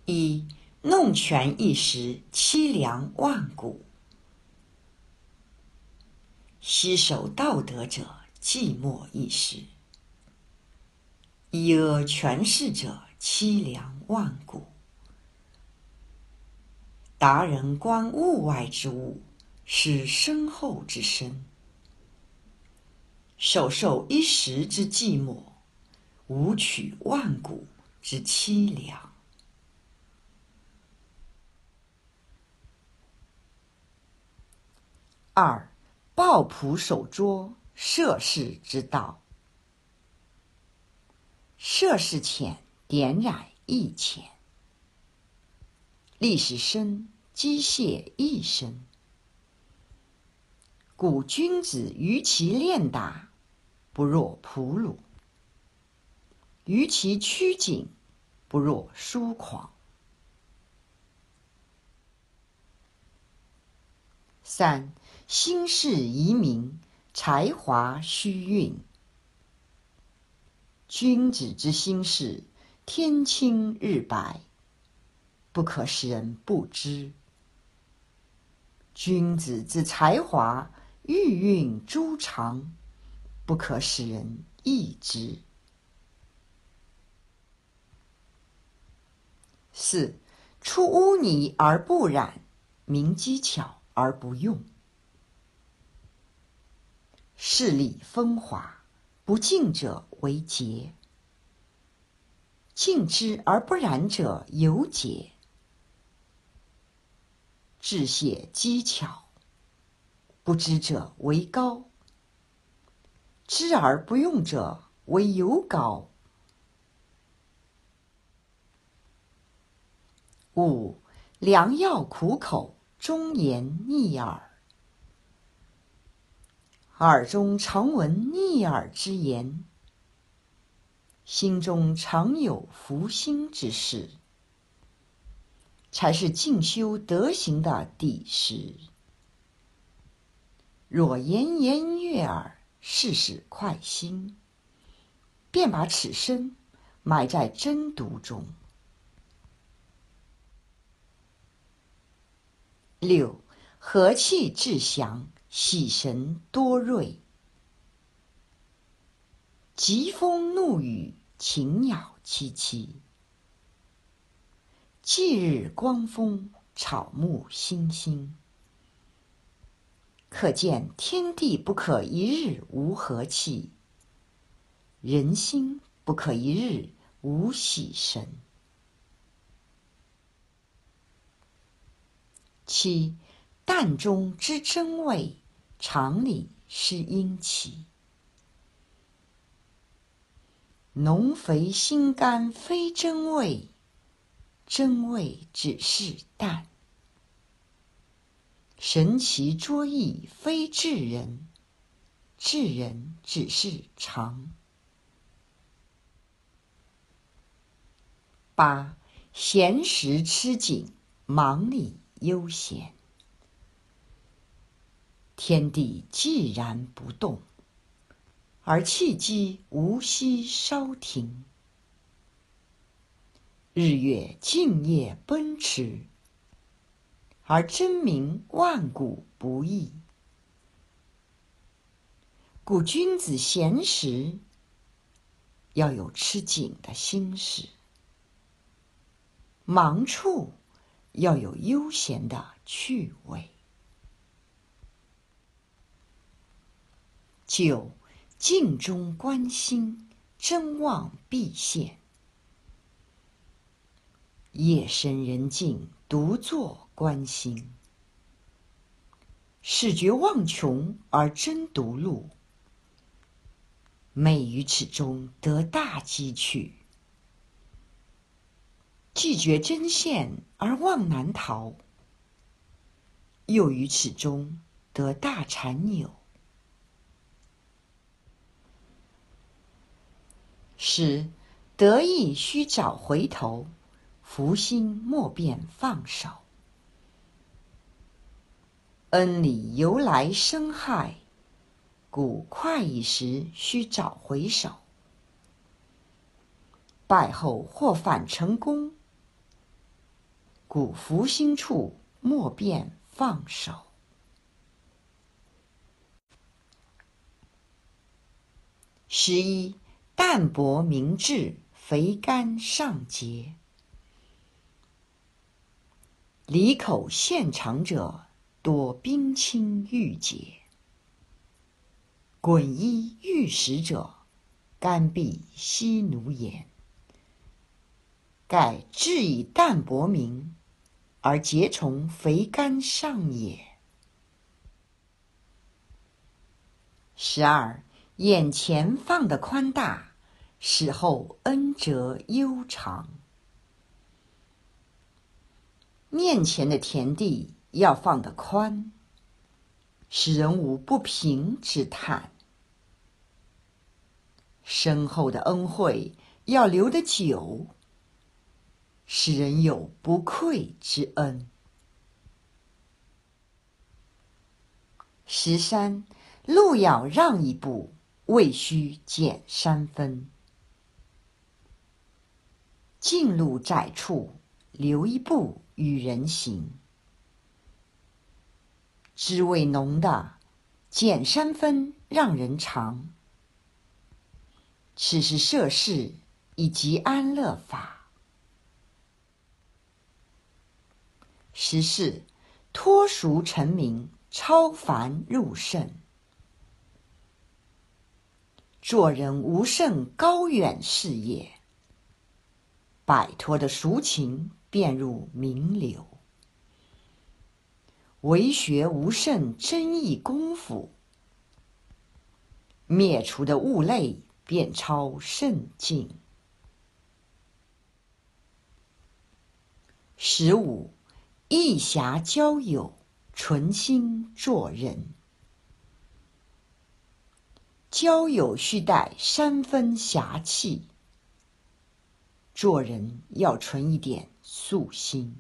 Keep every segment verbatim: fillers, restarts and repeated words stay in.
一弄权一时，凄凉万古。携手道德者，寂寞一时；以阿权势者，凄凉万古。达人观物外之物，是深厚之深。首受一时之寂寞，无取万古之凄凉。二抱朴守拙，涉世之道。涉世浅，点染亦浅；历史深，机械亦深。故君子于其练达，不若朴鲁；于其趋谨，不若疏狂。三心事宜明，才华须蕴。君子之心事，天清日白，不可使人不知；君子之才华，玉韵诸长，不可使人易知。四出污泥而不染，明机巧而不用。势利风华，不敬者为节；敬之而不染者尤节。致谢机巧，不知者为高；知而不用者为尤高。五良药苦口，忠言逆耳。耳中常闻逆耳之言，心中常有烦心之事，才是进修德行的底石。若言言悦耳，事事快心，便把此身埋在真毒中。六和气致祥，喜神多瑞。疾风怒雨，禽鸟凄凄；霁日光风，草木欣欣。可见天地不可一日无和气，人心不可一日无喜神。七淡中知真味，常理是阴奇。浓肥心肝非真味，真味只是淡。神奇卓异非智人，智人只是常。八闲时吃紧，忙里悠闲。天地既然不动，而气机无息稍停；日月静夜奔驰，而真名万古不易。故君子闲时，要有吃紧的心事；忙处要有悠闲的趣味。九静中观心，真妄必现。夜深人静，独坐观心，始觉忘穷而真独露，美于此中得大机趣。既觉真现而忘难逃，又于此中得大禅扭。十得意须早回头，福心莫便放手。恩里由来生害，故快意时须早回首。败后或反成功， 故福星处莫便放手。十一，淡泊明志，肥甘上节。里口陷长者，多冰清玉洁。滚衣玉食者，干必息奴颜。盖志以淡泊明，而节从肥甘上也。十二，眼前放得宽大，死后恩泽悠长。面前的田地要放得宽，使人无不平之叹；身后的恩惠要留得久，使人有不愧之恩。十三，路要让一步，未须减三分。近路窄处，留一步与人行。滋味浓的，减三分让人尝。此是涉世以及安乐法。十四，脱俗成名，超凡入圣。做人无甚高远事业，摆脱的俗情，便入名流。为学无甚真义功夫，灭除的物类，便超圣境。十五，义侠交友，存心做人。交友须带三分侠气，做人要存一点素心。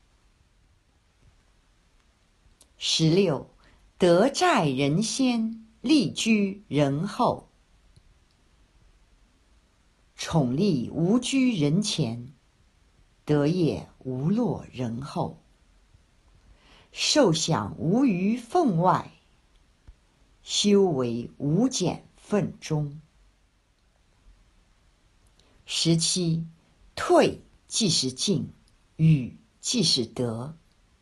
十六，德在人先，力居人后。宠力无居人前，德业无落人后。受享无于分外，修为无减分中。十七，退即是进，与即是得。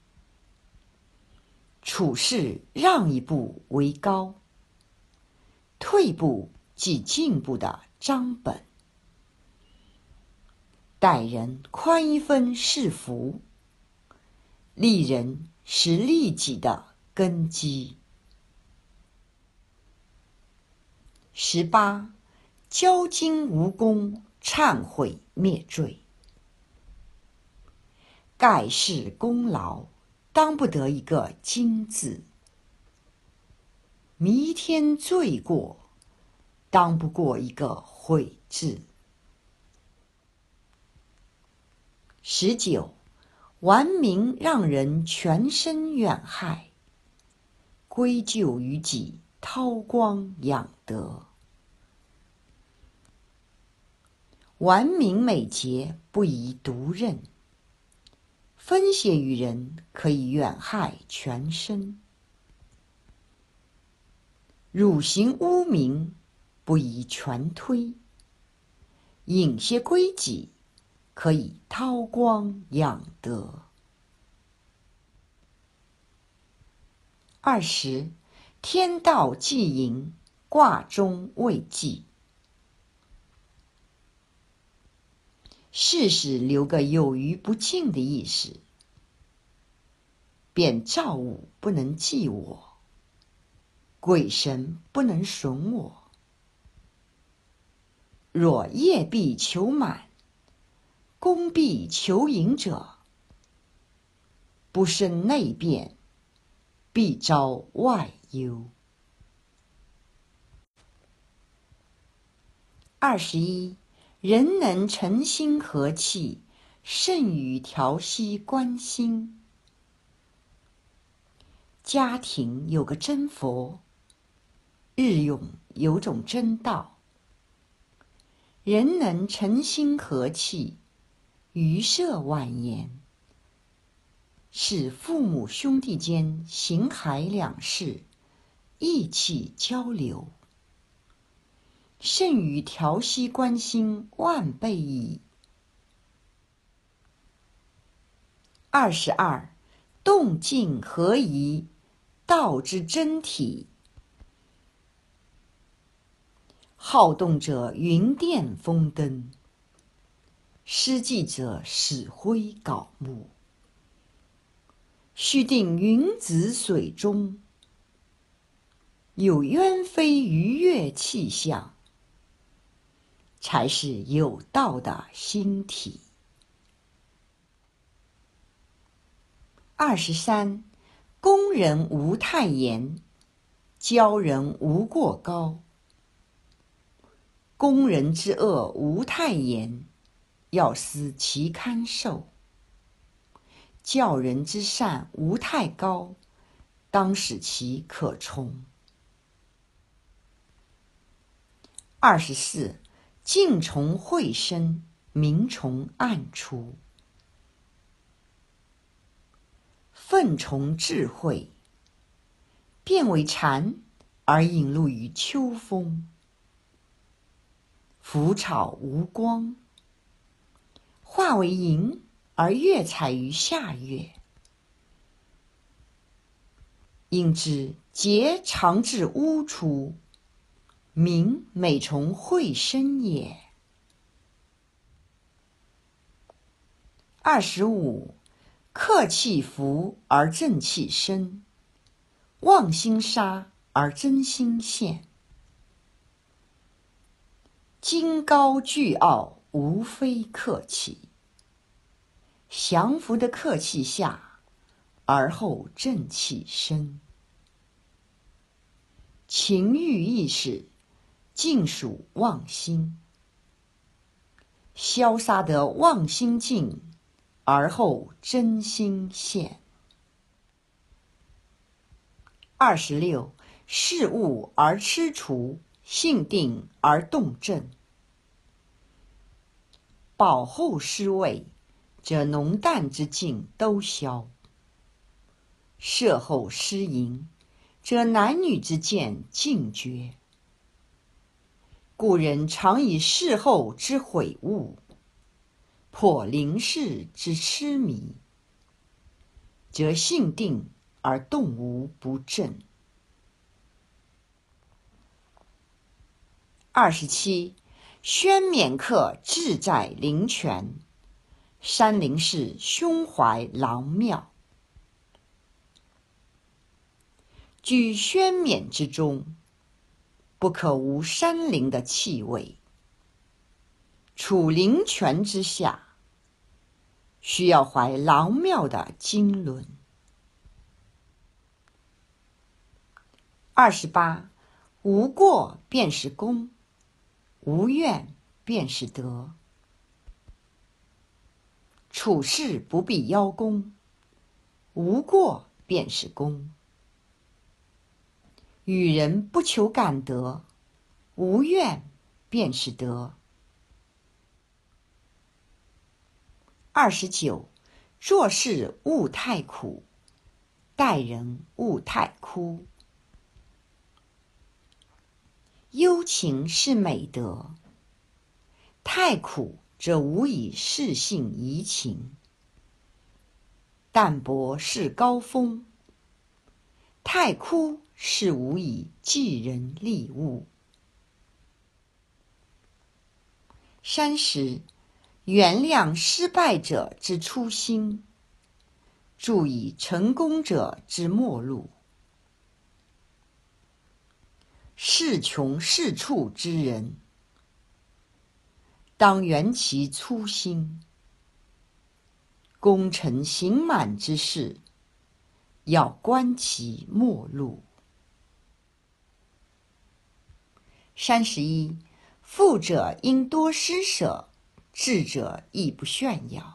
处事让一步为高，退步即进步的章本。待人宽一分是福，利人是利己的根基。十八，骄矜无功，忏悔灭罪。盖世功劳，当不得一个矜字；弥天罪过，当不过一个悔字。十九，玩名让人全身远害，归咎于己，韬光养德。玩名美节，不宜独任，分泄于人，可以远害全身。辱行污名，不宜全推，引些归己，可以韬光养德。二十，天道既盈，卦中未济。事事留个有余不尽的意思，便造物不能济我，鬼神不能损我。若业必求满，功必求盈者，不生内变，必招外忧。二十一，人能诚心和气，胜于调息观心。家庭有个真佛，日用有种真道。人能诚心和气，余涉万言， 是父母兄弟间形骸两世，义气交流，甚于调息关心万倍矣。二十二，动静合宜，道之真体。好动者云电风灯，失计者使挥槁木。须定云子水中，有鸢飞鱼跃气象，才是有道的心体。二十三，攻人无太严，教人无过高。攻人之恶无太严，要思其堪受；教人之善无太高，当使其可从。二十四，静从会生，明从暗出。愤从智慧，变为蝉而隐露于秋风。浮草无光，化为萤而跃彩于夏月。应知节常至屋出，明每从会生也。二十五，克气浮而正气生，忘心杀而真心现。金高巨傲，无非客气。降服的客气下，而后正气生。情欲意识，尽属妄心。消杀得妄心尽，而后真心现。二十六，视物而吃除，性定而动正。饱后失味，则浓淡之境都消；摄后失淫，则男女之见尽绝。故人常以事后之悔悟，破临事之痴迷，则性定而动无不正。二十七，宣冕客志在灵泉，山林氏胸怀郎庙。居宣冕之中，不可无山林的气味；处灵泉之下，需要怀郎庙的经纶。二十八，无过便是功，无怨便是德。处事不必邀功，无过便是功。与人不求感得，无怨便是德。二十九，做事勿太苦，待人勿太枯。幽情是美德，太苦则无以事性怡情；淡泊是高峰，太枯是无以济人利物。三十，原谅失败者之初心，助以成功者之末路。事穷事处之人，当圆其初心；功成形满之事，要观其末路。三十一，富者应多施舍，智者亦不炫耀。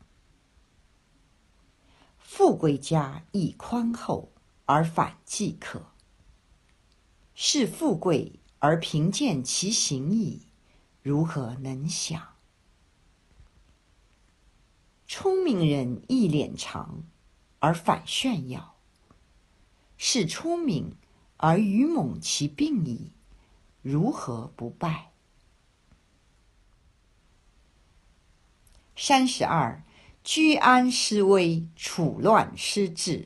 富贵家亦宽厚，而反即可。是富贵而贫贱其行矣，如何能想？聪明人一脸长， 而反炫耀，是聪明而愚猛其并矣，如何不败？三十二，居安思危，处乱思治。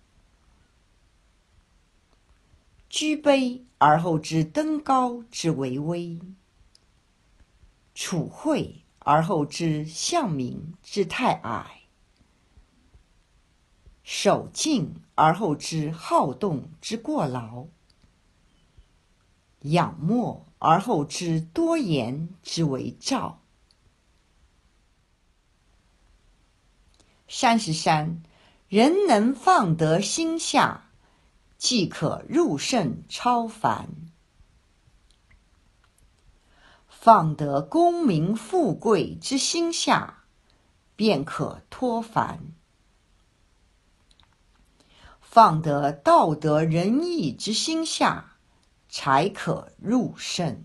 居卑而后知登高之为危，处晦而后知象明之太矮，守静而后知好动之过劳，仰默而后知多言之为躁。三十三，人能放得心下，即可入圣超凡。放得功名富贵之心下，便可脱凡；放得道德仁义之心下，才可入圣。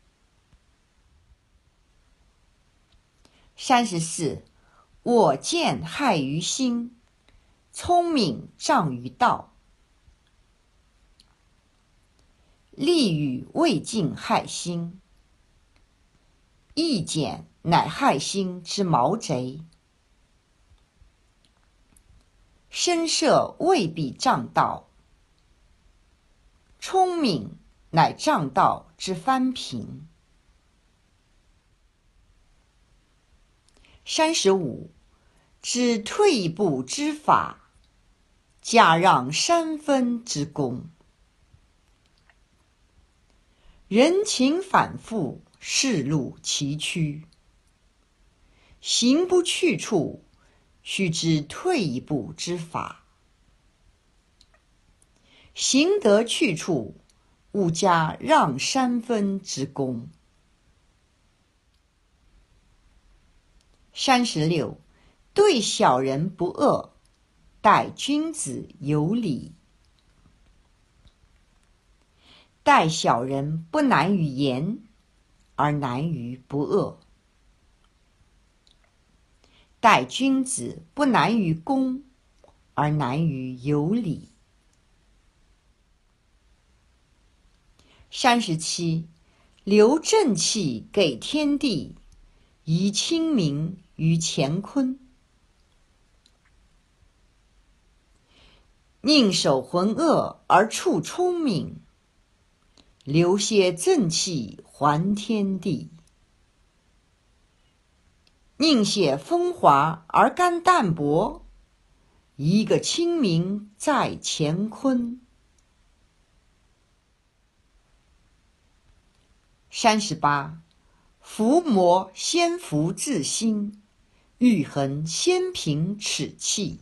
三十四，我见害于心，聪明障于道。利与未尽害心，意简乃害心之毛贼。深涉未必障道，聪明乃障道之翻平。三十五，知退一步之法，假让三分之功。人情反复，世路崎岖，行不去处，须知退一步之法。行得去处，勿加让三分之功。三十六，对小人不恶，待君子有礼。待小人不难于言，而难于不恶；待君子不难于恭，而难于有礼。三十七，留正气给天地，遗清明于乾坤。宁守浑恶而处聪明，留些正气还天地。宁写风华而甘淡泊，一个清明在乾坤。三十八，伏魔先伏自心，欲衡先平此气。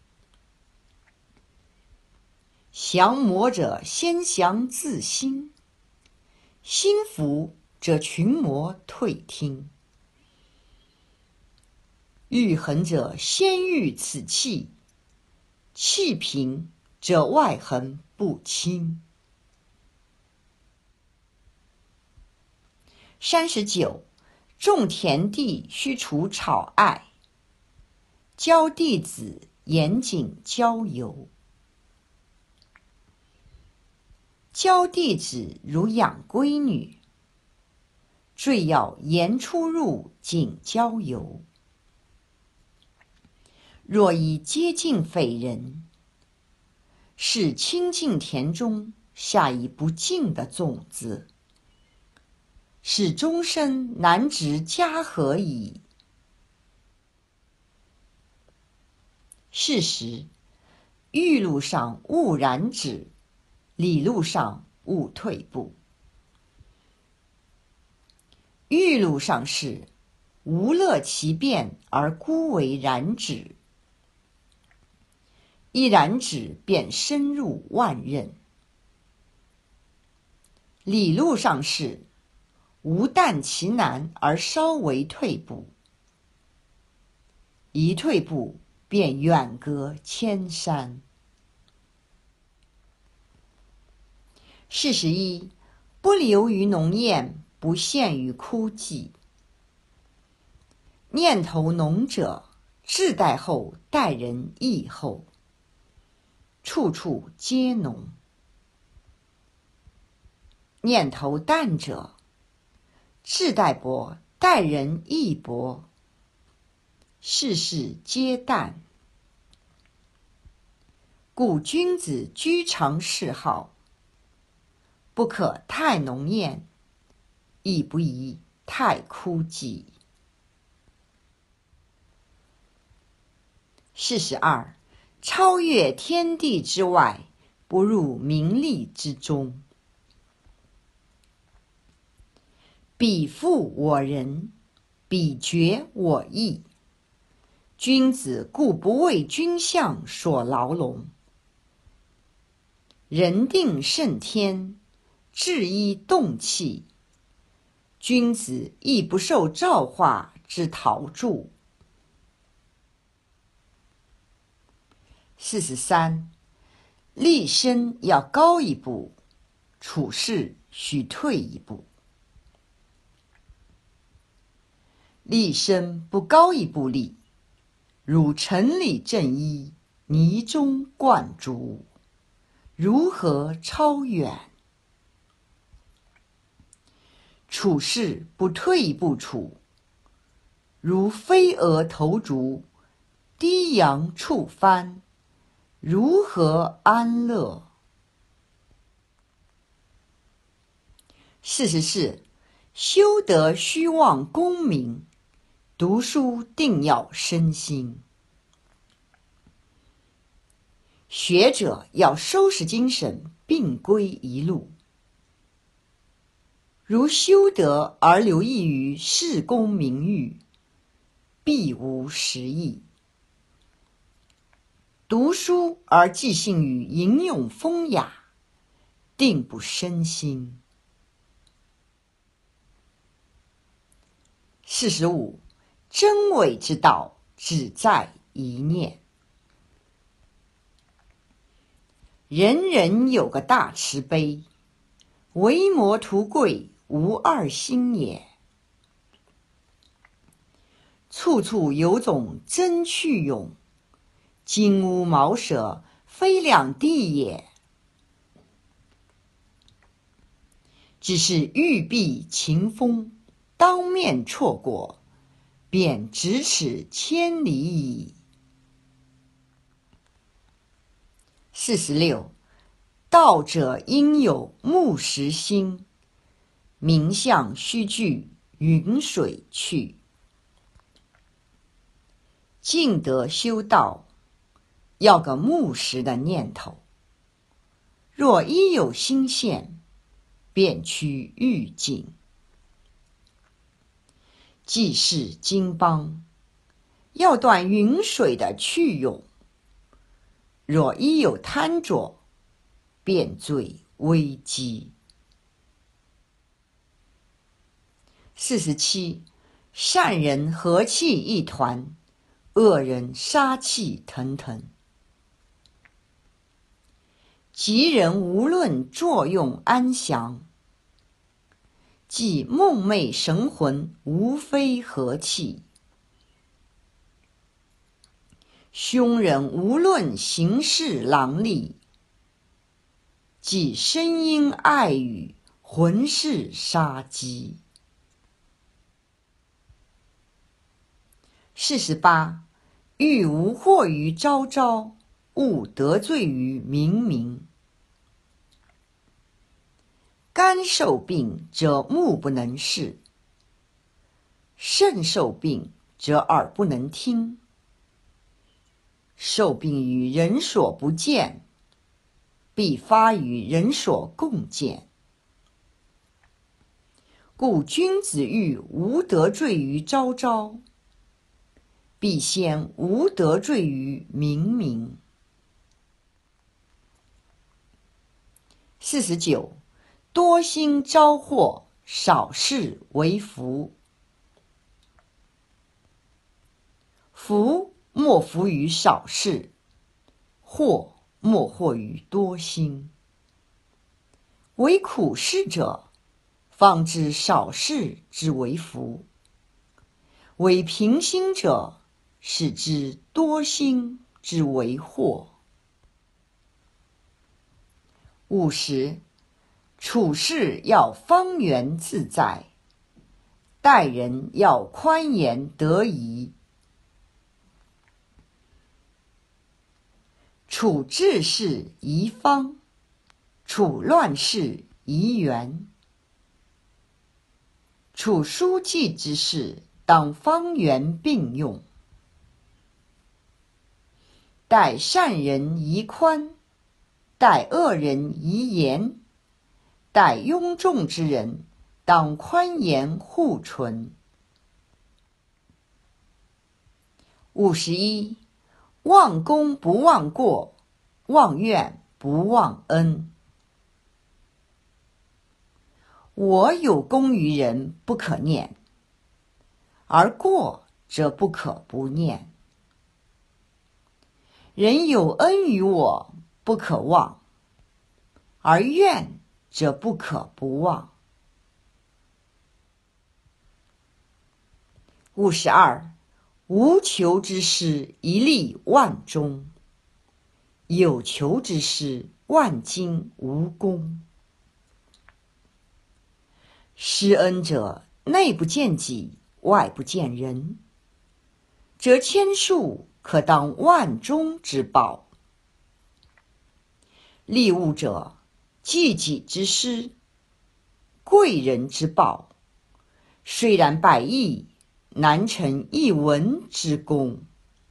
降魔者先降自心，心服则群魔退听。欲衡者先御此气，气平则外衡不侵。三十九，种田地须除草艾，教弟子严谨交游。教弟子如养闺女，最要严出入，谨交游。若以接近匪人，是清净田中下一不净的种子，使终身难值家和矣。是时，欲路上勿染指，理路上勿退步。欲路上是无乐其变而孤为染指，一染指便深入万仞。理路上是无惮其难而稍为退步，一退步便远隔千山。四十一，不流于浓艳，不陷于枯寂。念头浓者，自待后待人亦厚； 处处皆浓。念头淡者，志待薄，待人亦薄，事事皆淡。故君子居常嗜好，不可太浓艳，亦不宜太枯寂。四十二，超越天地之外，不入名利之中。彼负我人，彼绝我意。君子固不为君相所牢笼。人定胜天，志一动气。君子亦不受造化之陶铸。四十三，立身要高一步，处事须退一步。立身不高一步立，如城里正衣，泥中灌竹，如何超远？处事不退一步处，如飞蛾投烛，低扬触帆，如何安乐？四十四，修德须忘功名，读书定要身心。学者要收拾精神，并归一路。如修德而留意于事功名誉，必无实益；读书而寄兴于吟咏风雅，定不身心。四十五，真伪之道，只在一念。人人有个大慈悲，唯摩图贵，无二心也。处处有种真趣勇，金屋茅舍，非两地也。只是玉臂秦风，当面错过，便咫尺千里矣。四十六，道者应有木石心，名相须具云水去。尽德修道，要个木石的念头，若一有心现，便趋欲境。济世经邦，要断云水的去涌，若一有贪着，便坠危机。四十七，善人和气一团，恶人杀气腾腾。吉人无论作用安详，即梦寐神魂，无非和气。凶人无论行事狼戾，即声音爱语，浑是杀机。四十八，欲无惑于昭昭，勿得罪于冥冥。肝受病则目不能视，肾受病则耳不能听。受病于人所不见，必发于人所共见。故君子欲无得罪于昭昭，必先无得罪于冥冥。四十九，多心招祸，少事为福。福莫福于少事，祸莫祸于多心。为苦事者，方知少事之为福；为平心者，使之多心之为祸。 五十，处事要方圆自在，待人要宽严得宜。处治事宜方，处乱世宜圆。处书记之事，当方圆并用。待善人宜宽，待恶人宜严。待庸众之人，当宽严互存。五十一，忘功不忘过，忘怨不忘恩。我有功于人不可念，而过则不可不念。人有恩于我不可忘，而怨则不可不忘。五十二，无求之师一立万钟，有求之师万金无功。施恩者内不见己，外不见人，则千树可当万钟之宝。利物者济己之师，贵人之报，虽然百亿，难成一文之功。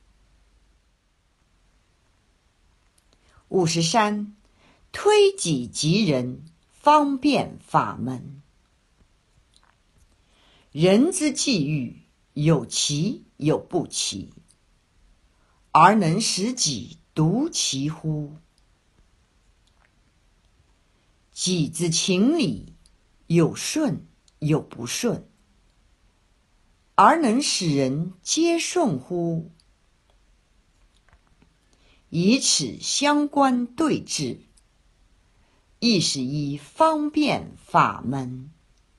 五十三，推己及人，方便法门。人之际遇，有其有不齐，而能使己独其乎？己之情理，有顺有不顺，而能使人皆顺乎？以此相关对治，亦是一方便法门。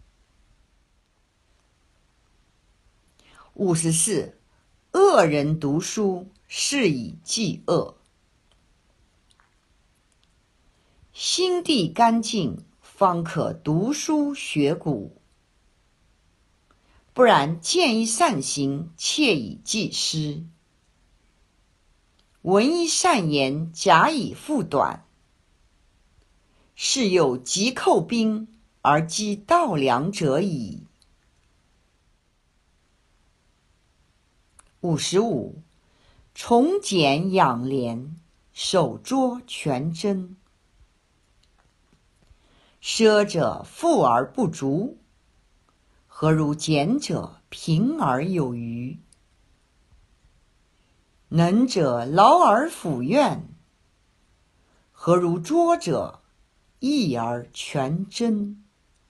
五十四，恶人读书，是以济恶。心地干净，方可读书学古，不然见一善行，窃以济失；闻一善言，假以复短。是有急寇兵，而击盗粮者矣。五十五，从简养廉，守拙全真。奢者富而不足，何如俭者贫而有余？能者劳而抚怨，何如拙者益而全真？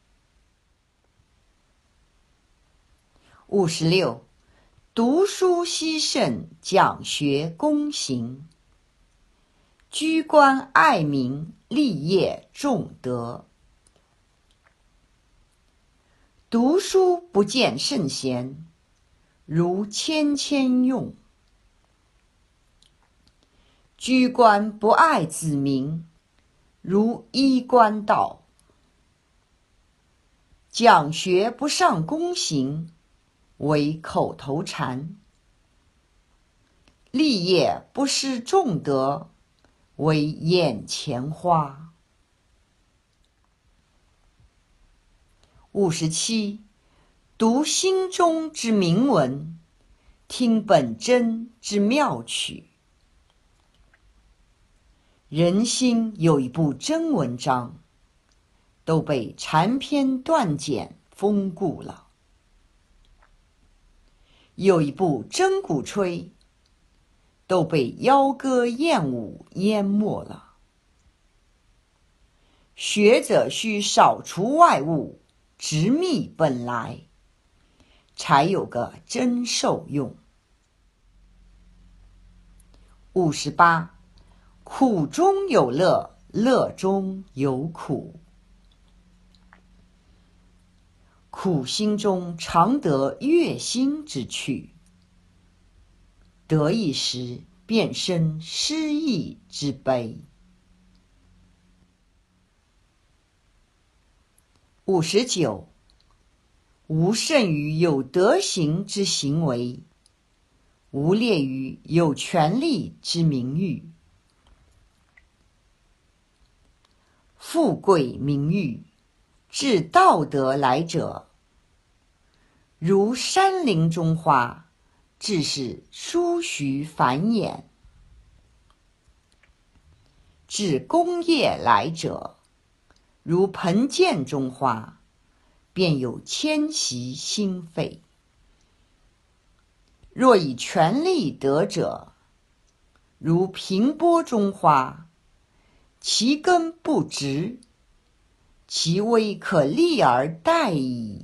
五十六，读书希慎，讲学躬行，居官爱民，立业重德。读书不见圣贤，如谦谦用；居官不爱子民，如衣冠道；讲学不上躬行，为口头禅；立业不施重德，为眼前花。五十七，读心中之明文，听本真之妙曲。人心有一部真文章，都被残篇断简封固了；有一部真鼓吹，都被邀歌燕舞淹没了。学者须扫除外物，直密本来，才有个真受用。五十八，苦中有乐，乐中有苦。苦心中常得悦心之趣，得意时便生失意之悲。 五十九，无甚于有德行之行为，无劣于有权利之名誉。富贵名誉，至道德来者，如山林中花，至是殊徐繁衍；至功业来者，如盆涧中花，便有迁徙心肺。若以权力得者，如平波中花，其根不直，其微可立而待矣。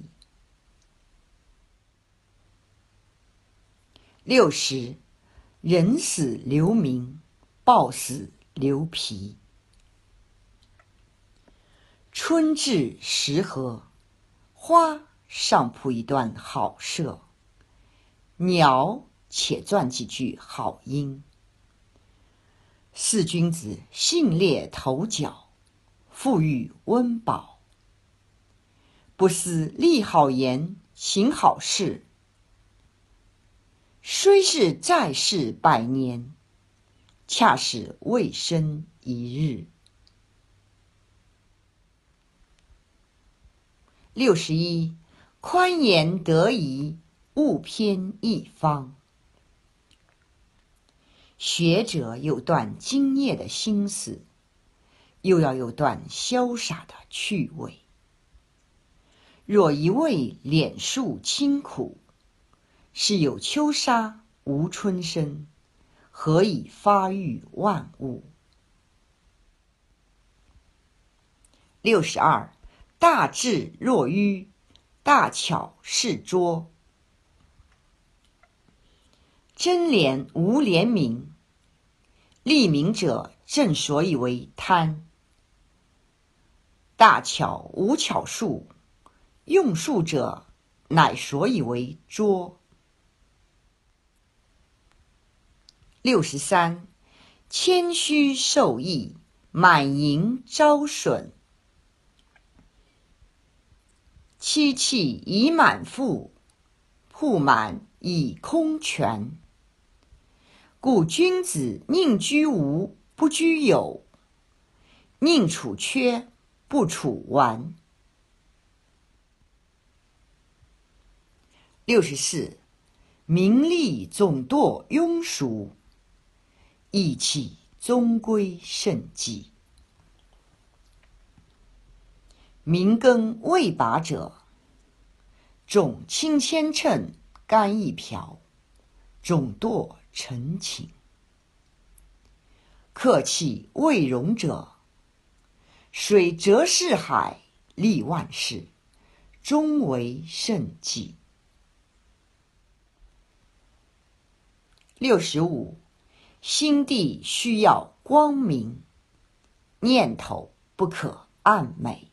六十，人死留名，豹死留皮。春至时和，花上铺一段好社，鸟且撰几句好音。四君子信列头角，富裕温饱。不思立好言，行好事，虽是在世百年，恰是未生一日。六十一，宽严得宜，勿偏一方。学者有段精业的心思，又要有段潇洒的趣味。若一味敛述清苦，是有秋沙无春生，何以发育万物？六十二，大智若愚，大巧是拙。真廉无廉明，利民者正所以为贪；大巧无巧术，用术者乃所以为拙。六十三，谦虚受益，满盈招损。戚戚以满腹，铺满以空全。故君子宁居无，不居有；宁处缺，不处完。六十四，名利总堕庸俗，义气终归圣迹。民耕未拔者，重轻千乘，甘一瓢，总堕陈情。客气未容者，水折四海，利万事，终为圣迹。六十五，心地需要光明，念头不可暗昧。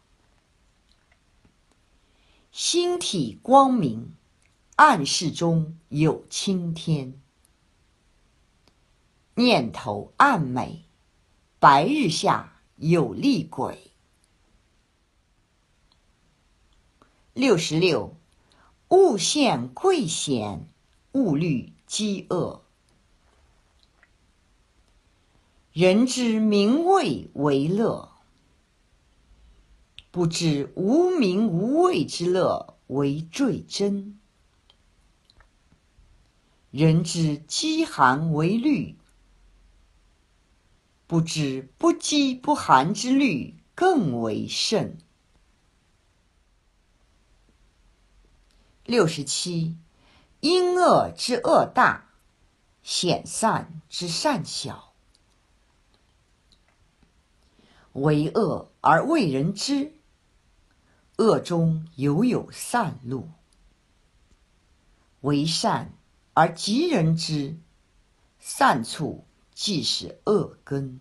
心体光明，暗室中有青天；念头暗昧，白日下有厉鬼。六十六，勿羡贵贤，勿虑饥饿。人之名位为乐，不知无名无位之乐为最真。人之饥寒为虑，不知不饥不寒之虑更为甚。六十七，因恶之恶大，显善之善小。为恶而为人知，恶中犹有善路；为善而及人之，善处即是恶根。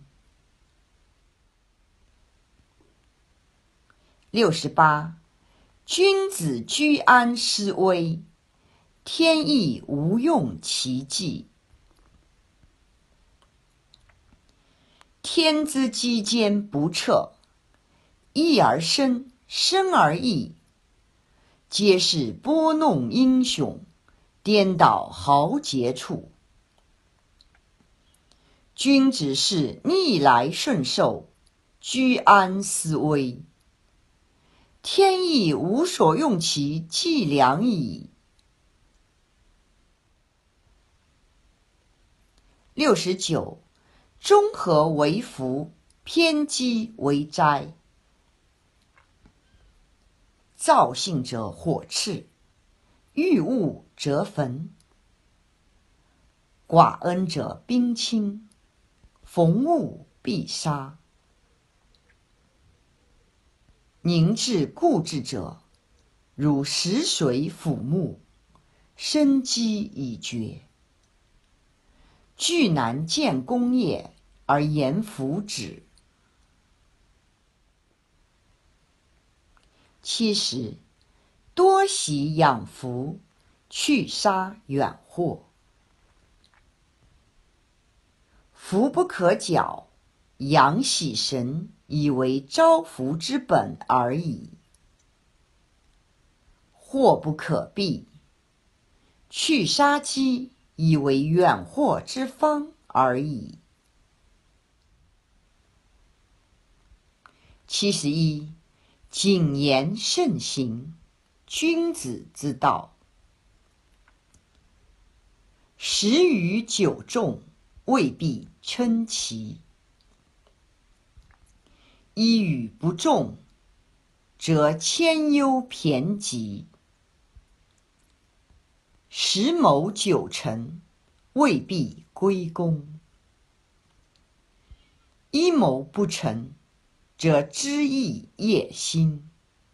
六十八，君子居安思危，天意无用其计。天之积坚不测，一而生， 生而异，皆是拨弄英雄，颠倒豪杰处。君只是逆来顺受，居安思危。天意无所用其计量矣。六十九，中和为福，偏激为灾。躁性者火炽，遇物则焚；寡恩者冰清，逢物必杀。凝滞固执者，如食水腐木，生机已绝。巨难见功业，而言福止。七十，多喜养福，去杀远祸。福不可矫，养喜神，以为招福之本而已。祸不可避，去杀机，以为远祸之方而已。七十一，谨言慎行，君子之道。十语九中，未必称奇。一语不中，则千忧骈集。十谋九成，未必归功。一谋不成，则知意业心。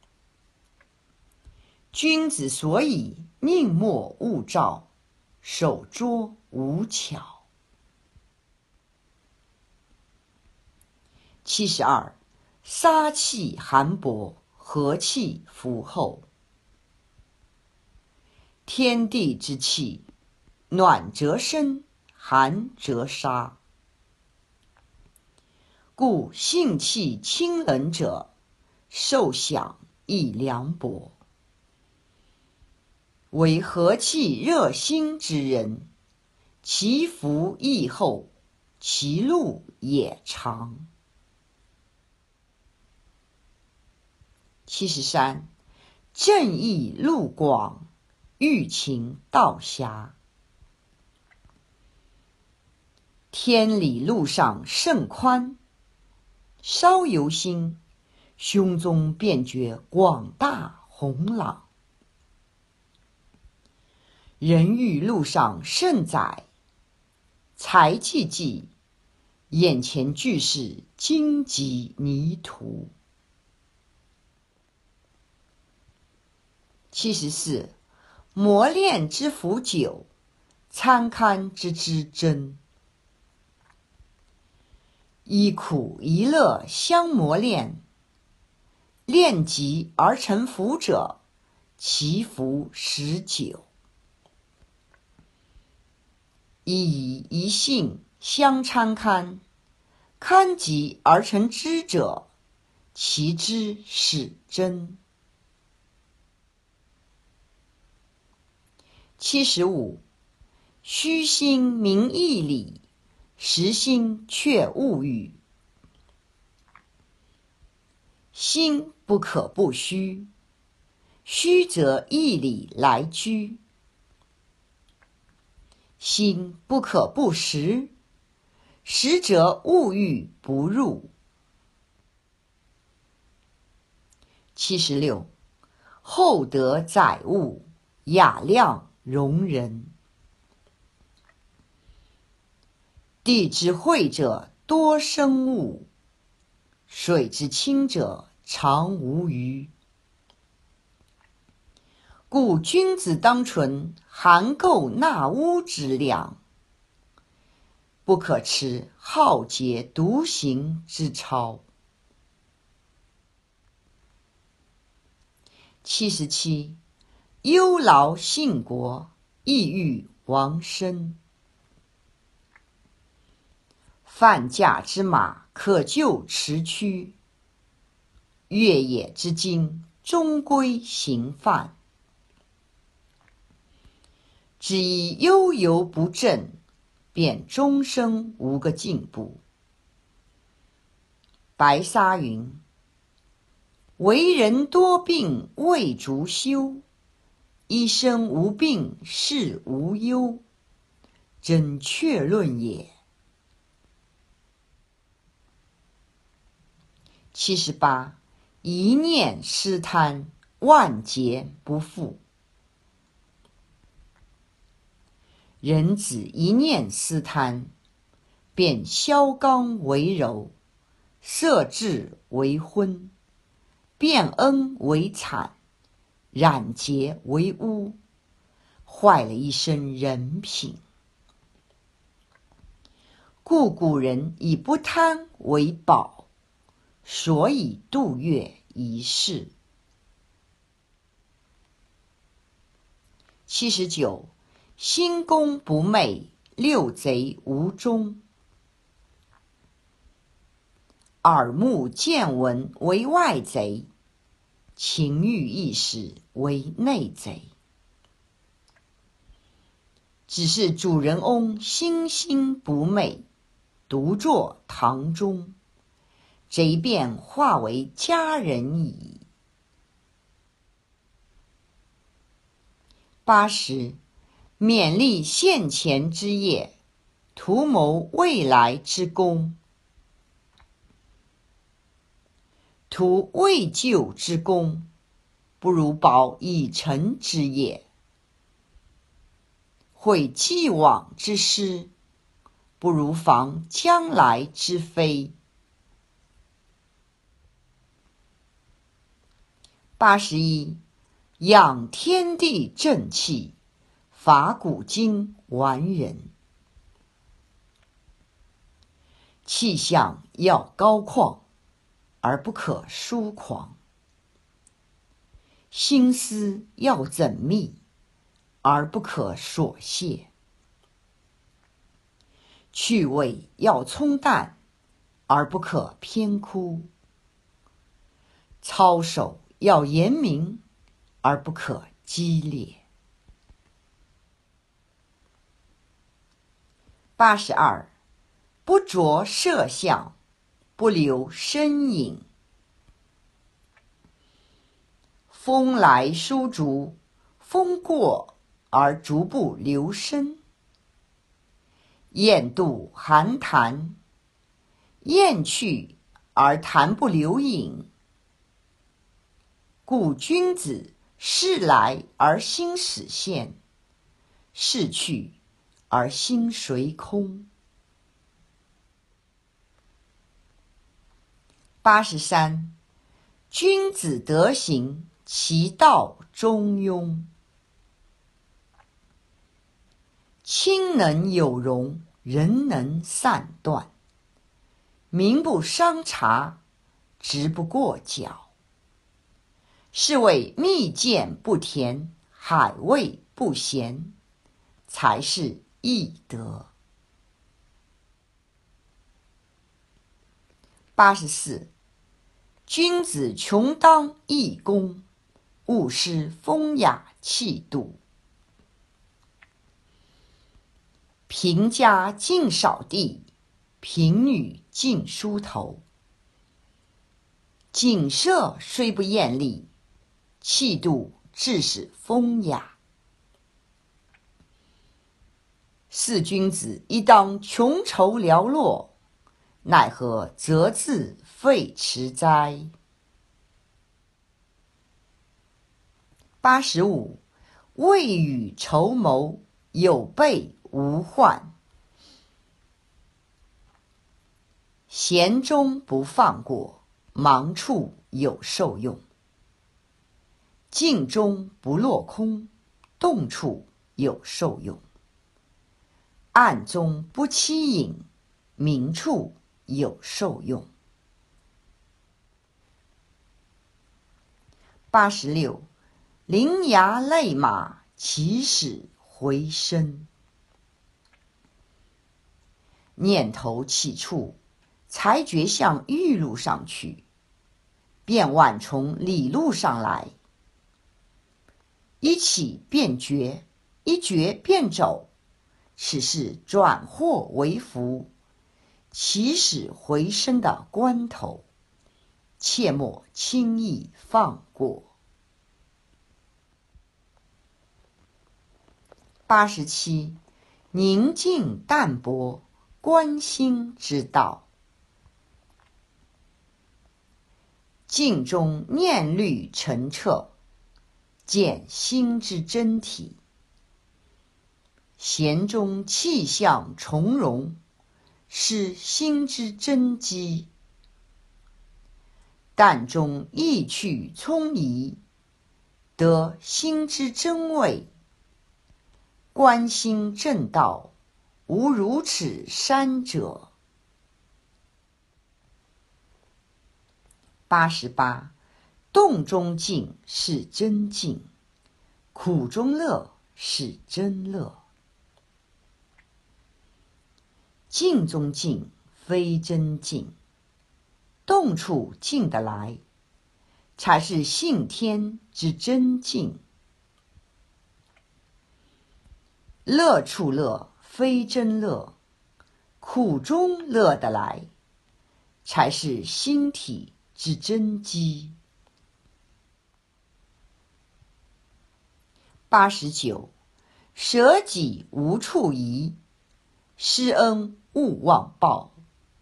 君子所以宁默勿躁，守拙无巧。七十二，杀气寒薄，和气服后。天地之气，暖则生，寒则杀。故性气清冷者，受享亦凉薄。为和气热心之人，其福亦厚，其路也长。七十三，正义路广，欲勤道狭。天理路上甚宽，稍由心，胸中便觉广大宏朗。人欲路上甚窄，才寂寂，眼前俱是荆棘泥土。七十四，磨练之腐久，参堪之之真。一苦一乐相磨练，练极而成福者，其福实久。一疑一信相参堪，堪极而成知者，其知始真。七十五，虚心明义理，实心却物欲。心不可不虚，虚则义理来居。心不可不实，实则物欲不入。七十六，厚德载物，雅量容人。地之惠者多生物，水之清者常无鱼。故君子当存含垢纳污之量，不可持好节独行之操。七十七，忧劳信国，抑郁亡身。犯驾之马，可就驰驱； 越野之经，终归行犯。只以悠游不振，便终生无个进步。白沙云：为人多病未足休，一生无病是无忧，真确论也。七十八，一念失贪，万劫不复。人子一念私贪，便削刚为柔，摄智为昏，变恩为惨，染洁为污，坏了一身人品。故古人以不贪为宝，所以度越一世。七十九，心公不昧，六贼无踪。耳目见闻为外贼，情欲意识为内贼。只是主人翁心心不昧，独坐堂中，贼便化为家人矣。八十，勉励现前之业，图谋未来之功。图未就之功，不如保已成之业；会既往之失，不如防将来之非。八十一，养天地正气，法古今完人。气象要高旷，而不可疏狂；心思要缜密，而不可琐屑；趣味要冲淡，而不可偏枯；操守要严明，而不可激烈。八十二，不着色相，不留身影。风来疏竹，风过而竹不留声；雁渡寒潭，雁去而潭不留影。故君子事来而心始现，事去而心随空。八十三，君子德行，其道中庸。亲能有容，人能善断；民不伤察，直不过角。是谓蜜饯不甜，海味不咸，才是易德。八十四，君子穷当益公，勿失风雅气度。贫家尽扫地，贫女尽梳头。锦瑟虽不艳丽，气度致使风雅。是君子亦当穷愁寥落，奈何则自废弛哉？八十五，未雨绸缪，有备无患。闲中不放过，忙处有受用。静中不落空，动处有受用。暗中不欺隐，明处有受用。八十六，伶牙俐马，起死回生。念头起处，才觉向玉路上去； 便晚从理路上来。一起便绝，一绝便走，此是转祸为福，起死回生的关头，切莫轻易放过。八十七，宁静淡泊，观心之道。静中念虑澄澈，见心之真体；闲中气象从容，是心之真机；淡中意趣聪怡，得心之真味。观心正道，无如此三者。八十八，动中静是真静，苦中乐是真乐。静中静非真静，动处静得来，才是性天之真静。乐处乐非真乐，苦中乐得来，才是心体之真机。八十九，舍己无处遗，施恩勿忘报。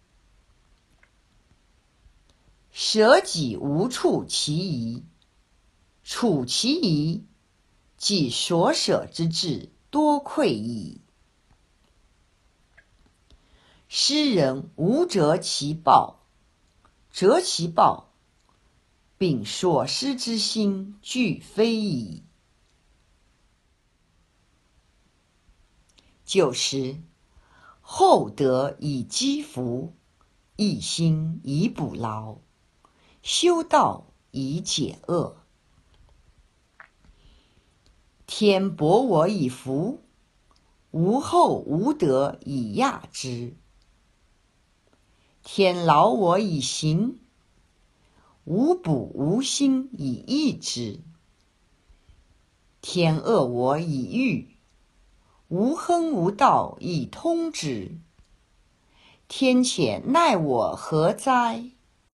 舍己无处其遗，处其遗，即所舍之志多愧矣。施人无折其报，折其报，并所施之心俱非矣。九十，厚德以积福，一心以补牢，修道以解厄。天薄我以福，无厚无德以亚之；天劳我以行，无补无心以益之；天恶我以御，无亨无道以通之。天谴奈我何哉？